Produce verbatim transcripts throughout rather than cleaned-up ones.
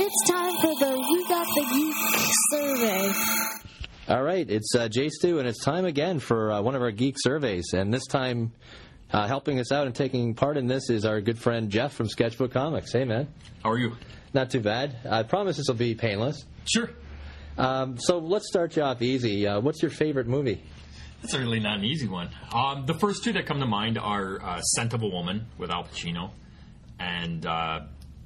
It's time for the We Got the Geek survey. All right, it's uh, Jay Stu, and it's time again for uh, one of our geek surveys. And this time, uh, helping us out and taking part in this is our good friend Jeff from Sketchbook Comics. Hey, man. How are you? Not too bad. I promise this will be painless. Sure. Um, so let's start you off easy. Uh, what's your favorite movie? That's really not an easy one. Um, the first two that come to mind are uh, Scent of a Woman with Al Pacino and uh,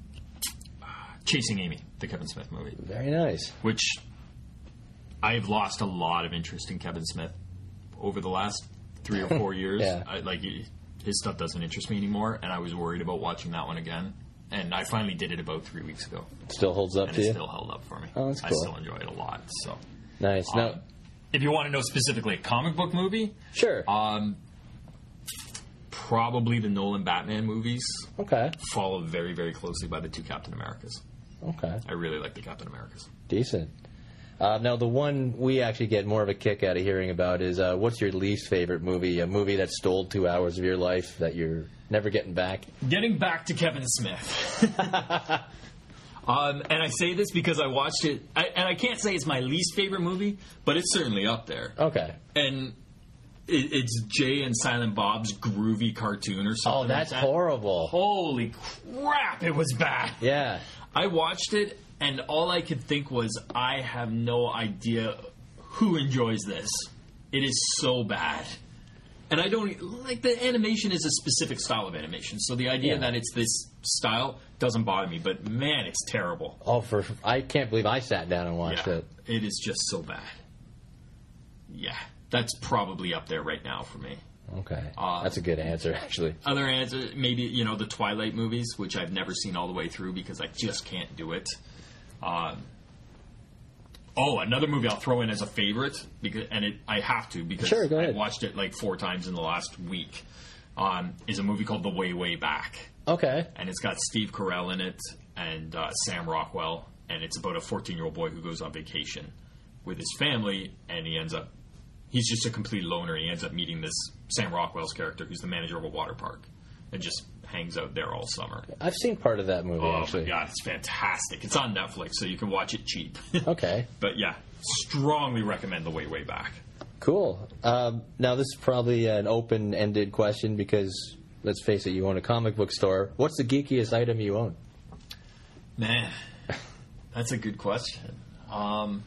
Chasing Amy, the Kevin Smith movie. Very nice. Which I've lost a lot of interest in Kevin Smith over the last three or four years. Yeah. I, like his stuff doesn't interest me anymore, and I was worried about watching that one again. And I finally did it about three weeks ago. Still holds up and to it you? still held up for me. Oh, that's cool. I still enjoy it a lot. So nice. Um, now, if you want to know specifically a comic book movie, sure. Um, probably the Nolan Batman movies. Okay. Followed very, very closely by the two Captain Americas. Okay. I really like the Captain Americas. Decent. Uh, now, the one we actually get more of a kick out of hearing about is uh, what's your least favorite movie? A movie that stole two hours of your life that you're never getting back? Getting back to Kevin Smith. um, and I say this because I watched it, I, and I can't say it's my least favorite movie, but it's certainly up there. Okay. And it, it's Jay and Silent Bob's groovy cartoon or something. Oh, that's like that. horrible. Holy crap, it was bad. Yeah. I watched it, and all I could think was, I have no idea who enjoys this. It is so bad. And I don't, like, the animation is a specific style of animation, so the idea Yeah. that it's this style doesn't bother me, but man, it's terrible. Oh, for I can't believe I sat down and watched Yeah, it. it is just so bad. Yeah, that's probably up there right now for me. Okay. Uh, That's a good answer, actually. Other answer, maybe, you know, the Twilight movies, which I've never seen all the way through because I just can't do it. Um, oh, another movie I'll throw in as a favorite, because, and it, I have to because Sure, go I ahead. watched it like four times in the last week, um, is a movie called The Way, Way Back. Okay. And it's got Steve Carell in it and uh, Sam Rockwell, and it's about a fourteen-year-old boy who goes on vacation with his family, and he ends up, he's just a complete loner. He ends up meeting this Sam Rockwell's character, who's the manager of a water park, and just hangs out there all summer. I've seen part of that movie, Oh actually. my god, it's fantastic. It's on Netflix, so you can watch it cheap. Okay. But yeah, strongly recommend The Way, Way Back. Cool. Um, now, this is probably an open-ended question because, let's face it, you own a comic book store. What's the geekiest item you own? Man, that's a good question. Um,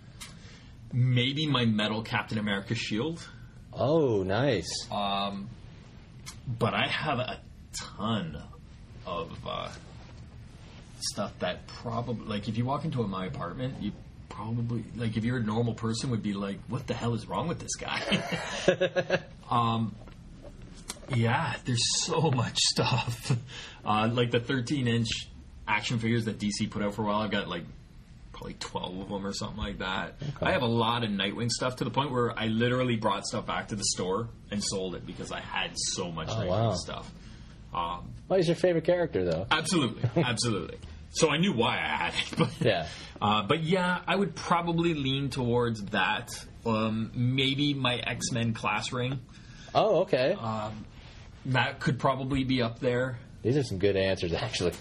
maybe my metal Captain America shield. Oh, nice. Um, but I have a ton of uh, stuff that probably, like, if you walk into my apartment, you probably, like, if you're a normal person, would be like, what the hell is wrong with this guy? um, yeah, there's so much stuff. Uh, like the thirteen-inch action figures that D C put out for a while, I've got, like, probably twelve of them or something like that. Okay. I have a lot of Nightwing stuff to the point where I literally brought stuff back to the store and sold it because I had so much Oh, Nightwing wow. stuff. Um, What is your favorite character, though? absolutely, absolutely. So I knew why I had it. But, Yeah. uh, but yeah, I would probably lean towards that. Um, maybe my X-Men class ring. Oh, okay. Um, that could probably be up there. These are some good answers, actually.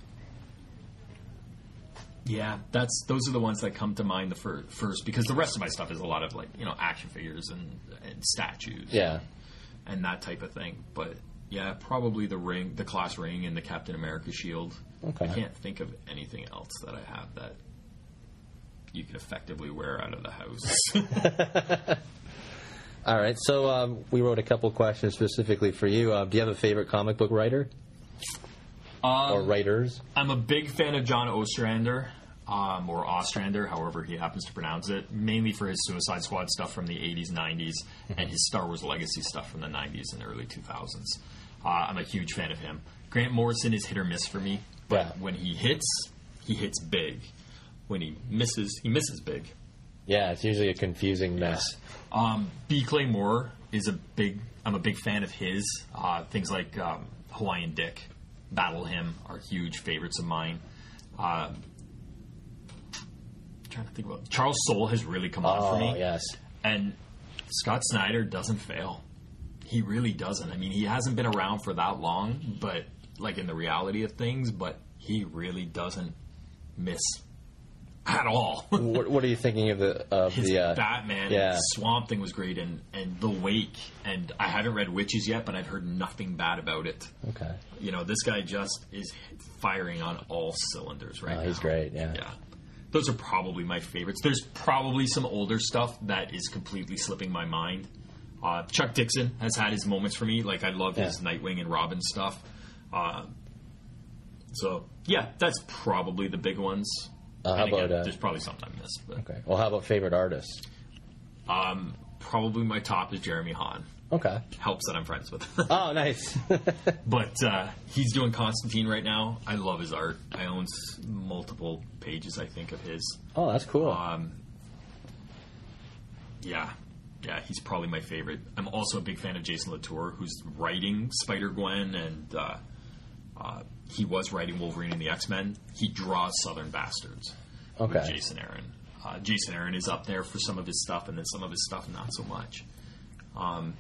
Yeah, that's those are the ones that come to mind the fir- first, because the rest of my stuff is a lot of, like, you know, action figures and, and statues. Yeah. And that type of thing. But yeah, probably the ring, the class ring, and the Captain America shield. Okay. I can't think of anything else that I have that you can effectively wear out of the house. All right. So um, we wrote a couple questions specifically for you. Uh, do you have a favorite comic book writer um, or writers? I'm a big fan of John Ostrander, um, or Ostrander, however he happens to pronounce it, mainly for his Suicide Squad stuff from the eighties, nineties, and his Star Wars Legacy stuff from the nineties and early two thousands. Uh, I'm a huge fan of him. Grant Morrison is hit or miss for me, but Yeah. when he hits, he hits big. When he misses, he misses big. Yeah, it's usually a confusing mess. Um, B. Clay Moore is a big. I'm a big fan of his. Uh, things like um, Hawaiian Dick, Battle Hymn are huge favorites of mine. Uh, trying to think about Charles Soule has really come on for Oh, me. yes. And Scott Snyder doesn't fail. He really doesn't. I mean, he hasn't been around for that long, but like in the reality of things, but he really doesn't miss at all. what, what are you thinking of the of His the uh, Batman yeah. and Swamp Thing was great, and, and The Wake, and I haven't read Witches yet, but I've heard nothing bad about it. Okay. You know, this guy just is firing on all cylinders right Oh, now. he's great, yeah. Yeah. Those are probably my favorites. There's probably some older stuff that is completely slipping my mind. Uh, Chuck Dixon has had his moments for me. Like, I love his Yeah. Nightwing and Robin stuff. Uh, so, yeah, that's probably the big ones. Uh, how And again, about, uh, there's probably something I missed. But, Okay. Well, how about favorite artists? um, probably my top is Jeremy Hahn. Okay. Helps that I'm friends with him. Oh, nice. But uh, he's doing Constantine right now. I love his art. I own s- multiple pages, I think, of his. Oh, that's cool. Um, yeah. Yeah, he's probably my favorite. I'm also a big fan of Jason Latour, who's writing Spider-Gwen, and uh, uh, he was writing Wolverine and the X-Men. He draws Southern Bastards Okay. with Jason Aaron. Uh, Jason Aaron is up there for some of his stuff, and then some of his stuff not so much. Um,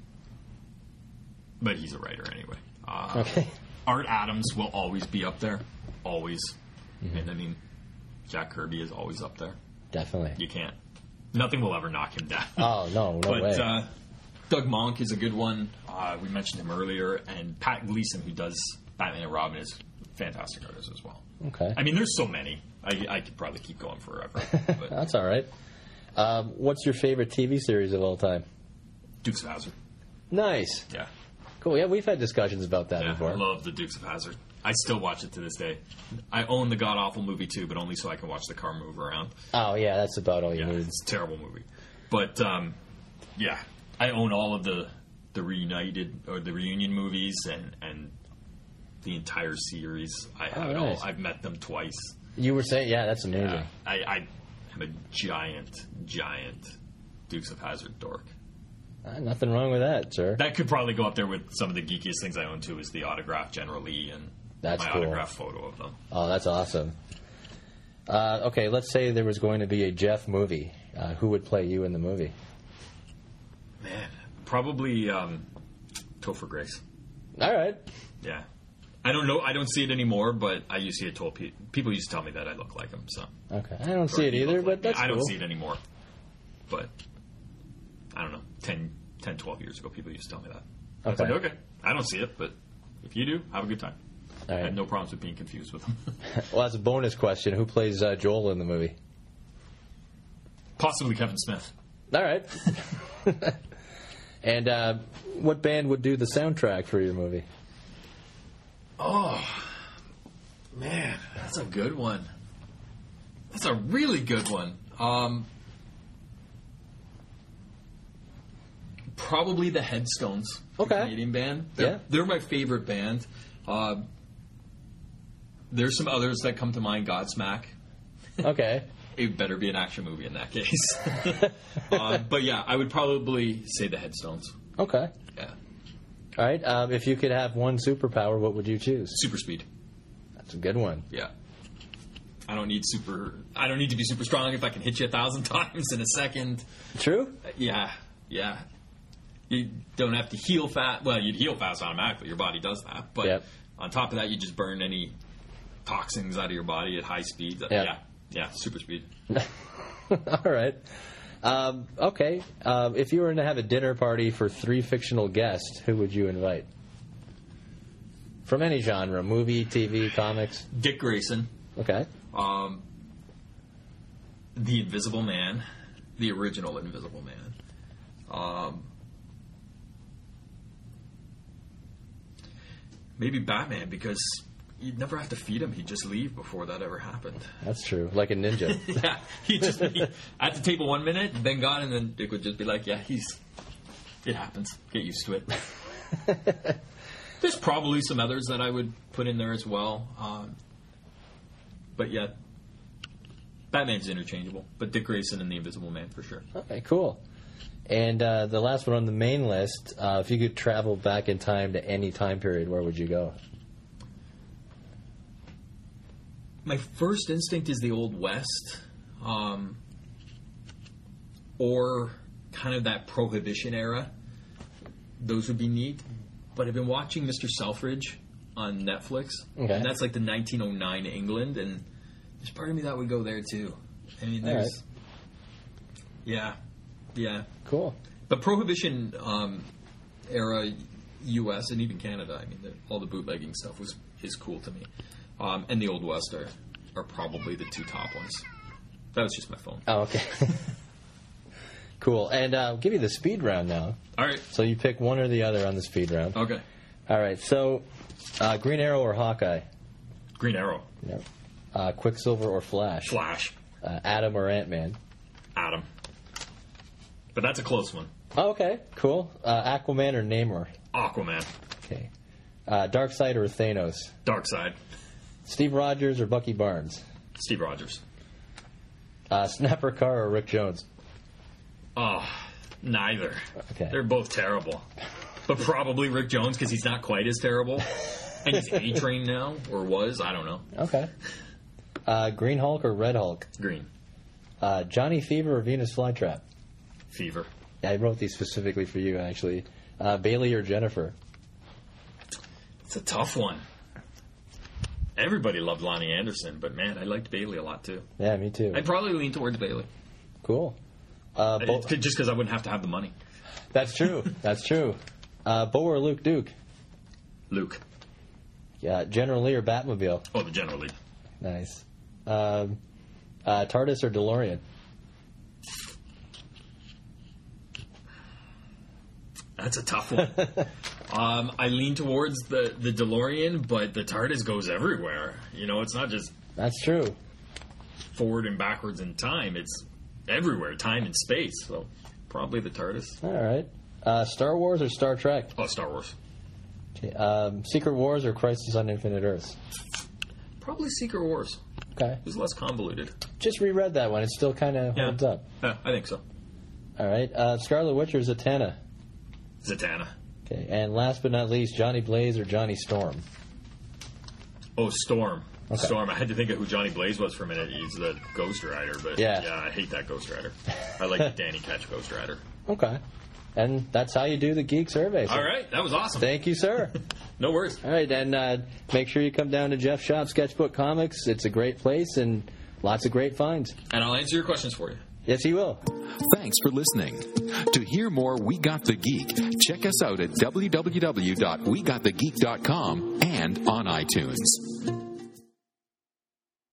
but he's a writer anyway. Uh, Okay. Art Adams will always be up there. Always. And I mean, Jack Kirby is always up there. Definitely. You can't. Nothing will ever knock him down. Oh, no, no but, way. Uh, Doug Monk is a good one. Uh, we mentioned him earlier. And Pat Gleason, who does Batman and Robin, is a fantastic artist as well. Okay. I mean, there's so many. I, I could probably keep going forever. But That's all right. Um, what's your favorite T V series of all time? Dukes of Hazzard. Nice. Yeah. Cool. Yeah, we've had discussions about that Yeah, before. I love the Dukes of Hazzard. I still watch it to this day. I own the God Awful movie too, but only so I can watch the car move around. Oh, yeah, that's about all you Yeah, need. it's a terrible movie. But um, yeah, I own all of the the reunited or the reunion movies and and the entire series. I have Oh, it nice. all. I've met them twice. You were saying, yeah, that's amazing. Yeah, I, I am a giant, giant Dukes of Hazzard dork. Uh, nothing wrong with that, sir. That could probably go up there with some of the geekiest things I own too. Is the autographed General Lee and That's my cool. autographed photo of them. Oh, that's awesome. Uh, okay, let's say there was going to be a Jeff movie. Uh, who would play you in the movie? Man, probably um, Topher Grace. All right. Yeah. I don't know. I don't see it anymore, but I used to see it told pe- people used to tell me that I look like him. So Okay. I don't see Or it he either, looked but like me. that's I don't cool. see it anymore. But I don't know. ten, ten, twelve years ago, people used to tell me that. I was Okay. like, okay, I don't see it, but if you do, have a good time. All I right. had no problems with being confused with them. Well, that's a bonus question. Who plays uh, Joel in the movie? Possibly Kevin Smith. All right. And uh, what band would do the soundtrack for your movie? Oh, man, that's a good one. That's a really good one. Um, probably the Headstones, the Okay. Canadian band. They're, Yeah. they're my favorite band. Uh, there's some others that come to mind. Godsmack. Okay. It better be an action movie in that case. uh, but yeah, I would probably say the Headstones. Okay. Yeah, All right. Um, if you could have one superpower, what would you choose? super speed. That's a good one. Yeah. I don't need super. I don't need to be super strong if I can hit you a thousand times in a second. True? Yeah, yeah. You don't have to heal fast. Well, you'd heal fast automatically. Your body does that. But Yep. on top of that, you just burn any toxins out of your body at high speeds. Yep. Yeah, yeah. Super speed. All right. Um, okay. Um, if you were to have a dinner party for three fictional guests, who would you invite? From any genre, movie, T V, comics. Dick Grayson, Okay. um, the Invisible Man, the original Invisible Man. Um, maybe Batman, because you'd never have to feed him. He'd just leave before that ever happened. That's true. Like a ninja. Yeah, he just be at the table one minute, then gone, and then Dick would just be like, "Yeah, he's. It happens. Get used to it." There's probably some others that I would put in there as well, um, but yeah, Batman's interchangeable. But Dick Grayson and the Invisible Man for sure. Okay, cool. And uh, the last one on the main list, uh, if you could travel back in time to any time period, where would you go? My first instinct is the Old West, um, or kind of that Prohibition era. Those would be neat. But I've been watching Mister Selfridge on Netflix, Okay. and that's like the nineteen oh nine England, and There's part of me that would go there too. I mean, All there's. right. Yeah. Yeah. Cool. But Prohibition um, era U S and even Canada, I mean, the, all the bootlegging stuff was is cool to me. Um, and the Old West are, are probably the two top ones. That was just my phone. Oh, okay. Cool. And uh, I'll give you the speed round now. All right. So you pick one or the other on the speed round. Okay. All right. So uh, Green Arrow or Hawkeye? Green Arrow. Yep. Uh, Quicksilver or Flash? Flash. Uh, Atom or Ant-Man? Atom. But that's a close one. Oh, okay. Cool. Uh, Aquaman or Namor? Aquaman. Okay. Uh, Darkseid or Thanos? Darkseid. Steve Rogers or Bucky Barnes? Steve Rogers. Uh, Snapper Carr or Rick Jones? Oh, neither. Okay. They're both terrible. But probably Rick Jones because he's not quite as terrible. And he's A-Train now, or was, I don't know. Okay. Uh, Green Hulk or Red Hulk? Green. Uh, Johnny Fever or Venus Flytrap? Fever. Yeah, I wrote these specifically for you, actually. Uh, Bailey or Jennifer? It's a tough one. Everybody loved Lonnie Anderson, but man, I liked Bailey a lot too. Yeah, me too. I'd probably lean towards Bailey. Cool. Uh, Bo- It's just because I wouldn't have to have the money. That's true. That's true. Uh, Bo or Luke Duke? Luke. Yeah, General Lee or Batmobile? Oh, the General Lee. Nice. Um, uh, TARDIS or DeLorean? That's a tough one. um, I lean towards the, the DeLorean, but the TARDIS goes everywhere. You know, it's not just That's true. forward and backwards in time. It's everywhere, time and space. So probably the TARDIS. All right. Uh, Star Wars or Star Trek? Oh, Star Wars. Okay. Um, Secret Wars or Crisis on Infinite Earths? Probably Secret Wars. Okay. It was less convoluted. Just reread that one. It still kind of Yeah. holds up. Yeah, I think so. All right. Uh, Scarlet Witch or Zatanna? Zatanna. Okay. And last but not least, Johnny Blaze or Johnny Storm? Oh, Storm. Okay. Storm. I had to think of who Johnny Blaze was for a minute. He's the Ghost Rider, but Yeah. yeah, I hate that Ghost Rider. I like the Danny Ketch Ghost Rider. Okay. And that's how you do the Geek Survey. So All right, that was awesome. Thank you, sir. No worries. All right, and uh, make sure you come down to Jeff's shop, Sketchbook Comics. It's a great place and lots of great finds. And I'll answer your questions for you. Yes, he will. Thanks for listening. To hear more We Got the Geek, check us out at w w w dot we got the geek dot com and on iTunes.